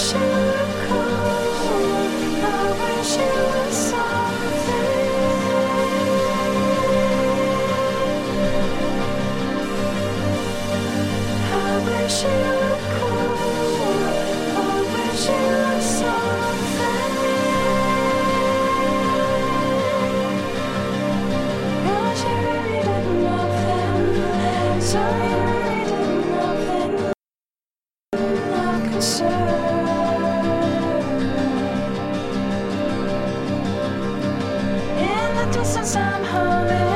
wish you were cool. I wish you were something. I wish you were cool. I wish you were something. No, she really didn't love them. So you really didn't love them. Not concerned. In the distance I'm humming.